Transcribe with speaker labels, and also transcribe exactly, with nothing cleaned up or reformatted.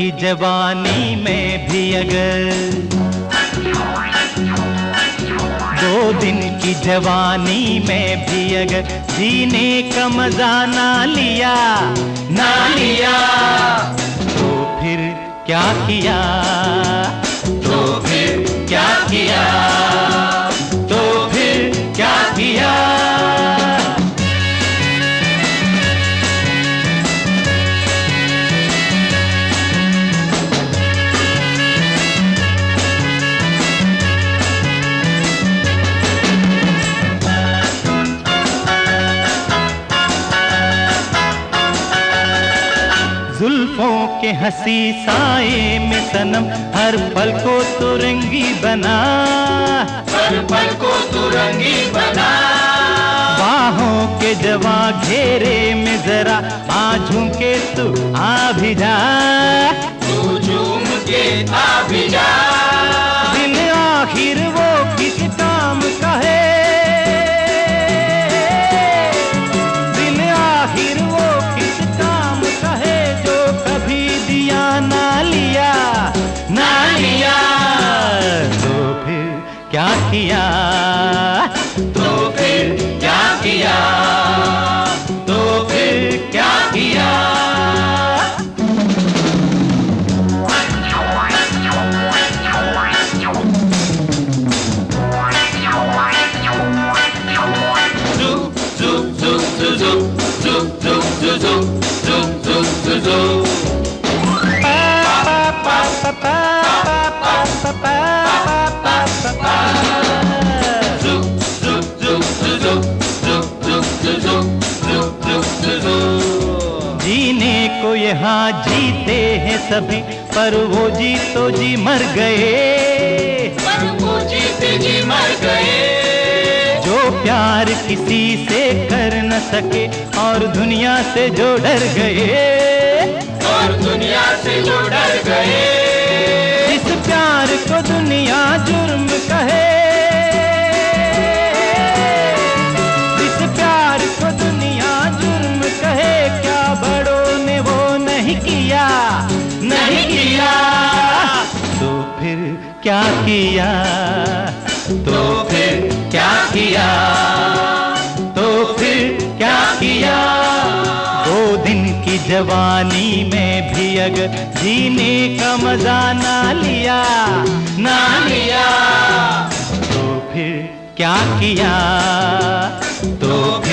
Speaker 1: की जवानी में भी अगर दो दिन की जवानी में भी अगर जीने का मजा ना लिया ना लिया तो फिर क्या किया तो फिर क्या किया तो फिर क्या किया। जुल्फों के हंसी साए में सनम हर पल को तो रंगी बना हर पल को तो रंगी बना। बाहों के जवा घेरे में जरा आ झूम के तू आ भी जा तू झूम के आ भी जा। दिल आखिर वो किस काम का है दिल आखिर वो किस काम का है जो कभी दिया ना लिया ना लिया तो फिर क्या किया तो फिर क्या किया तो फिर क्या किया। जीने को यहाँ जीते हैं सभी पर वो जी तो जी मर गए पर वो जीते जी मर गए। जो प्यार किसी से कर न सके और दुनिया से जो डर गए और दुनिया से जो डर गए। इस प्यार को दुनिया जुर्म कहे इस प्यार को दुनिया जुर्म कहे क्या बड़ों ने वो नहीं किया नहीं किया तो फिर क्या किया तो फिर क्या किया तो फिर क्या किया। दो दिन की जवानी में भी अगर जीने का मजा ना लिया ना लिया तो फिर क्या किया तो फिर